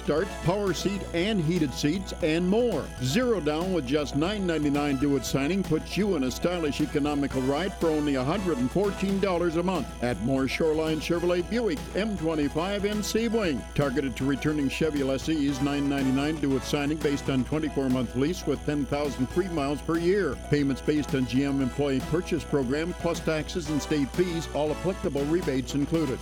starts, power seat and heated seats, and more. Zero down with just $9.99 due at signing puts you in a stylish, economical ride for only $114 a month at Moore Shoreline Chevrolet Buick M25 and Sea-Wing. Targeted to returning Chevy lessees, $9.99 due at signing based on 24-month lease with 10,000 free miles per year. Payments based on GM Employee Purchase Program plus taxes and state fees, all applicable rebates included.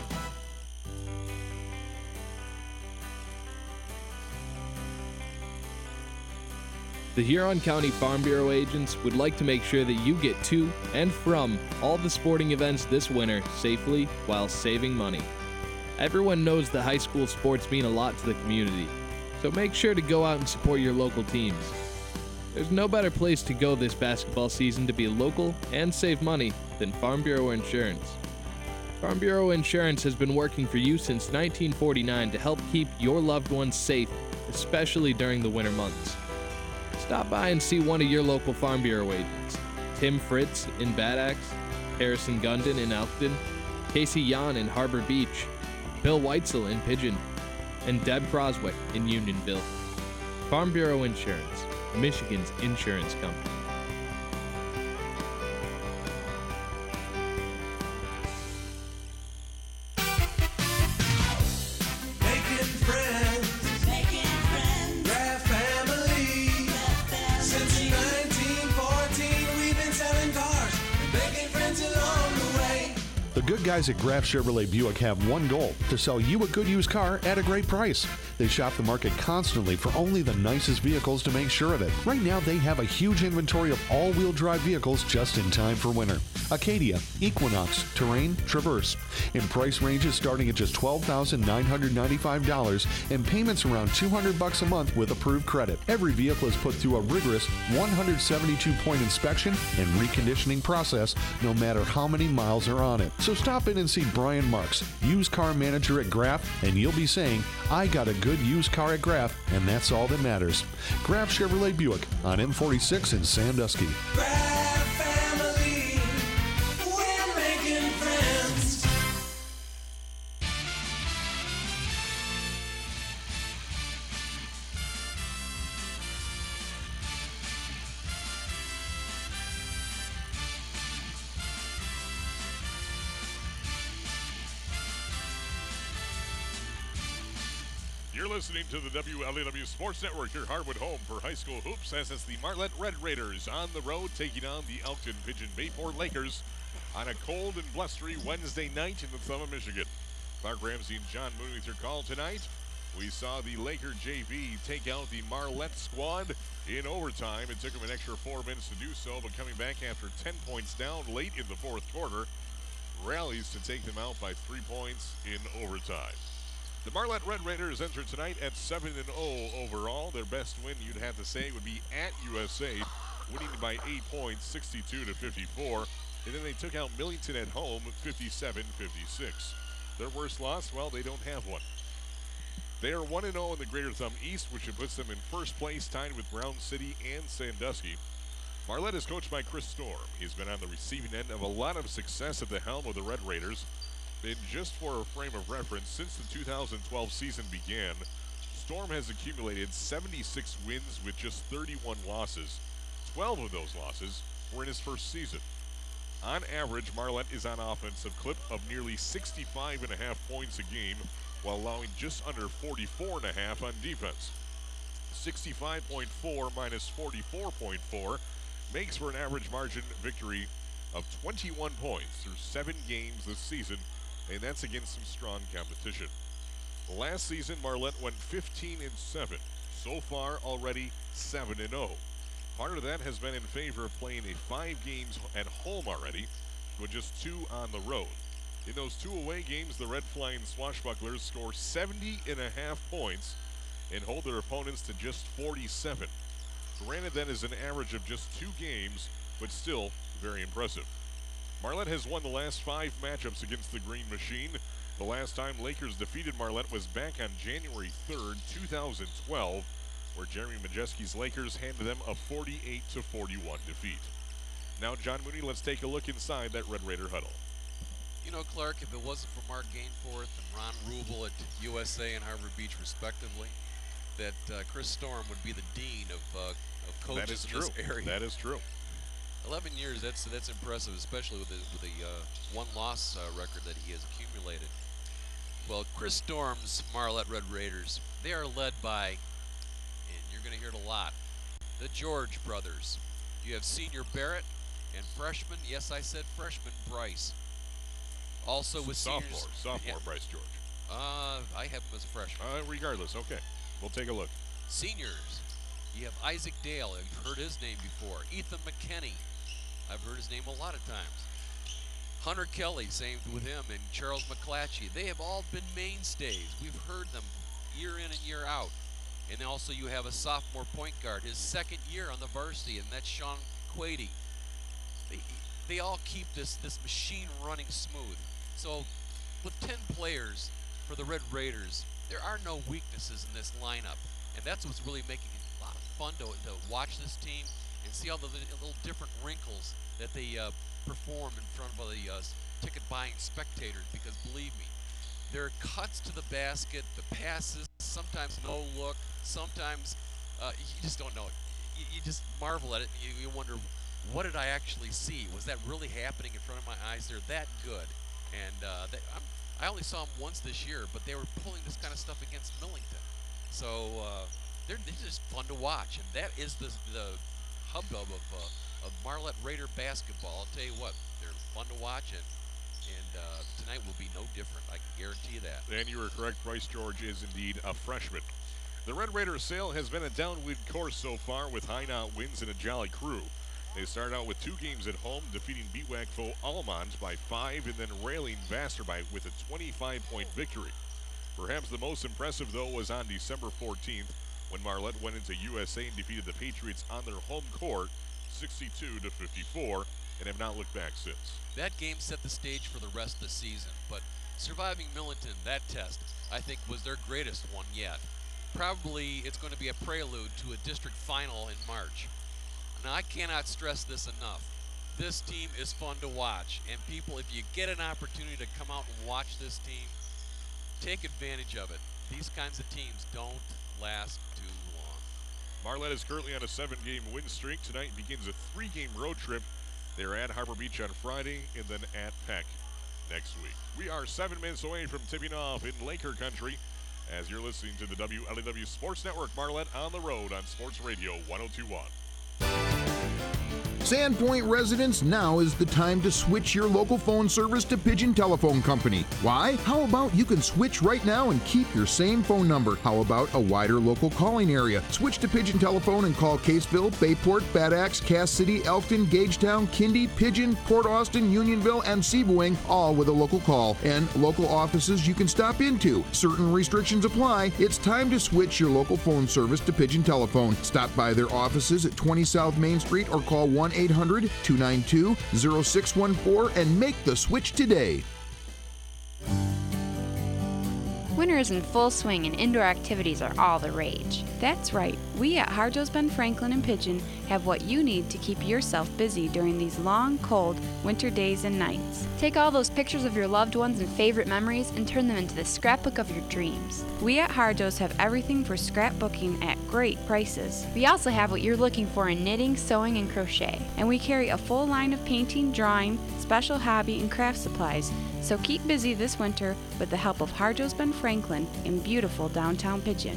The Huron County Farm Bureau agents would like to make sure that you get to and from all the sporting events this winter safely while saving money. Everyone knows that high school sports mean a lot to the community, so make sure to go out and support your local teams. There's no better place to go this basketball season to be local and save money than Farm Bureau Insurance. Farm Bureau Insurance has been working for you since 1949 to help keep your loved ones safe, especially during the winter months. Stop by and see one of your local Farm Bureau agents. Tim Fritz in Bad Axe, Harrison Gundon in Elkton, Casey Yan in Harbor Beach, Bill Weitzel in Pigeon, and Deb Croswick in Unionville. Farm Bureau Insurance, Michigan's insurance company. The good guys at Graf Chevrolet Buick have one goal: to sell you a good used car at a great price. They shop the market constantly for only the nicest vehicles to make sure of it. Right now, they have a huge inventory of all-wheel drive vehicles just in time for winter. Acadia, Equinox, Terrain, Traverse. In price ranges starting at just $12,995 and payments around $200 a month with approved credit. Every vehicle is put through a rigorous 172-point inspection and reconditioning process, no matter how many miles are on it. So stop in and see Brian Marks, used car manager at Graf, and you'll be saying, I got a good used car at Graf, and that's all that matters. Graf Chevrolet Buick on M46 in Sandusky. Graf family, we're making friends. You're listening to the WLEW Sports Network, your Hardwood home for high school hoops, as it's the Marlette Red Raiders on the road taking on the Elkton Pigeon Bayport Lakers on a cold and blustery Wednesday night in the thumb of Michigan. Clark Ramsey and John Mooney with your call tonight. We saw the Laker JV take out the Marlette squad in overtime. It took them an extra 4 minutes to do so, but coming back after 10 points down late in the fourth quarter, rallies to take them out by 3 points in overtime. The Marlette Red Raiders enter tonight at 7-0 overall. Their best win, you'd have to say, would be at USA, winning by 8 points, 62-54. And then they took out Millington at home, 57-56. Their worst loss, well, they don't have one. They are 1-0 in the Greater Thumb East, which puts them in first place, tied with Brown City and Sandusky. Marlette is coached by Chris Storm. He's been on the receiving end of a lot of success at the helm of the Red Raiders. And just for a frame of reference, since the 2012 season began, Storm has accumulated 76 wins with just 31 losses. 12 of those losses were in his first season. On average, Marlette is on offensive clip of nearly 65.5 points a game, while allowing just under 44.5 on defense. 65.4 minus 44.4 makes for an average margin victory of 21 points through 7 games this season, and that's against some strong competition. Last season, Marlette went 15-7. So far, already 7-0. Part of that has been in favor of playing 5 games at home already, with just 2 on the road. In those 2 away games, the Red Flying Swashbucklers score 70.5 points and hold their opponents to just 47. Granted, that is an average of just 2 games, but still very impressive. Marlette has won the last 5 matchups against the Green Machine. The last time Lakers defeated Marlette was back on January 3rd, 2012, where Jeremy Majeski's Lakers handed them a 48-41 defeat. Now, John Mooney, let's take a look inside that Red Raider huddle. You know, Clark, if it wasn't for Mark Gainforth and Ron Rubel at USA and Harbor Beach, respectively, that Chris Storm would be the dean of That coaches is in true. this area. That is true. 11 years, that's impressive, especially with the one-loss record that he has accumulated. Well, Chris Storm's Marlette Red Raiders, they are led by, and you're going to hear it a lot, the George brothers. You have senior Barrett and freshman, yes, I said freshman, Bryce. Also with seniors, Sophomore Bryce George. I have him as a freshman. Regardless, okay. We'll take a look. Seniors, you have Isaac Dale. I've heard his name before. Ethan McKinney. I've heard his name a lot of times. Hunter Kelly, same with him, and Charles McClatchy. They have all been mainstays. We've heard them year in and year out. And then also you have a sophomore point guard, his second year on the varsity, and that's Sean Quady. They all keep this machine running smooth. So with 10 players for the Red Raiders, there are no weaknesses in this lineup. And that's what's really making it a lot of fun to watch this team and see all the little different wrinkles that they perform in front of the ticket-buying spectators, because believe me, there are cuts to the basket, the passes, sometimes no look, sometimes you just don't know. You just marvel at it, and you wonder, what did I actually see? Was that really happening in front of my eyes? They're that good. And I only saw them once this year, but they were pulling this kind of stuff against Millington. So they're just fun to watch, and that is the hubbub of Marlette Raider basketball. I'll tell you what, they're fun to watch, and tonight will be no different. I can guarantee that. And you were correct. Bryce George is indeed a freshman. The Red Raiders' sail has been a downwind course so far, with high knot winds and a jolly crew. They start out with 2 games at home, defeating BWAC foe Almont by 5 and then railing Vassar with a 25-point victory. Perhaps the most impressive, though, was on December 14th, when Marlette went into USA and defeated the Patriots on their home court 62-54, and have not looked back since. That game set the stage for the rest of the season, but surviving Millington, that test, I think was their greatest one yet. Probably it's going to be a prelude to a district final in March. Now, I cannot stress this enough. This team is fun to watch, and people, if you get an opportunity to come out and watch this team, take advantage of it. These kinds of teams don't last too long. Marlette is currently on a 7-game win streak. Tonight begins a 3-game road trip. They're at Harbor Beach on Friday and then at Peck next week. We are 7 minutes away from tipping off in Laker Country as you're listening to the WLEW Sports Network. Marlette on the road on Sports Radio 102.1. Sandpoint residents, now is the time to switch your local phone service to Pigeon Telephone Company. Why? How about you can switch right now and keep your same phone number? How about a wider local calling area? Switch to Pigeon Telephone and call Caseville, Bayport, Bad Axe, Cass City, Elkton, Gagetown, Kindy, Pigeon, Port Austin, Unionville, and Seaboing, all with a local call and local offices you can stop into. Certain restrictions apply. It's time to switch your local phone service to Pigeon Telephone. Stop by their offices at 20 South Main Street or call 1-800-292-0614 and make the switch today. Winter is in full swing and indoor activities are all the rage. That's right, we at Harjo's Ben Franklin and Pigeon have what you need to keep yourself busy during these long, cold winter days and nights. Take all those pictures of your loved ones and favorite memories and turn them into the scrapbook of your dreams. We at Harjo's have everything for scrapbooking at great prices. We also have what you're looking for in knitting, sewing, and crochet. And we carry a full line of painting, drawing, special hobby, and craft supplies. So keep busy this winter with the help of Harjo's Ben Franklin in beautiful downtown Pigeon.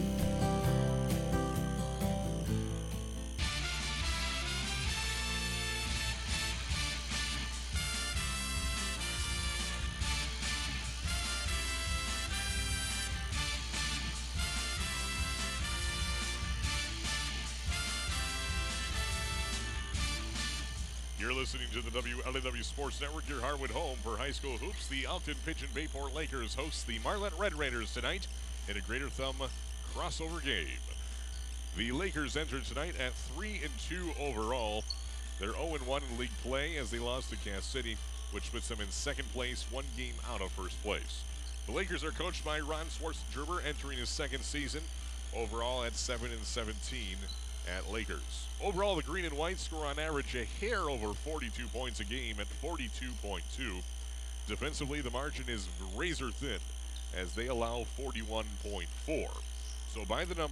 You're listening to the WLEW Sports Network, your Harwood home for high school hoops. The Elkton Pigeon Bayport Lakers host the Marlette Red Raiders tonight in a Greater Thumb crossover game. The Lakers entered tonight at 3-2 overall. They're 0-1 in league play as they lost to Cass City, which puts them in second place, 1 game out of first place. The Lakers are coached by Ron Schwarzengerber, entering his second season, overall at 7-17 at Lakers. Overall, the green and white score on average a hair over 42 points a game at 42.2. Defensively, the margin is razor thin as they allow 41.4. So by the numbers,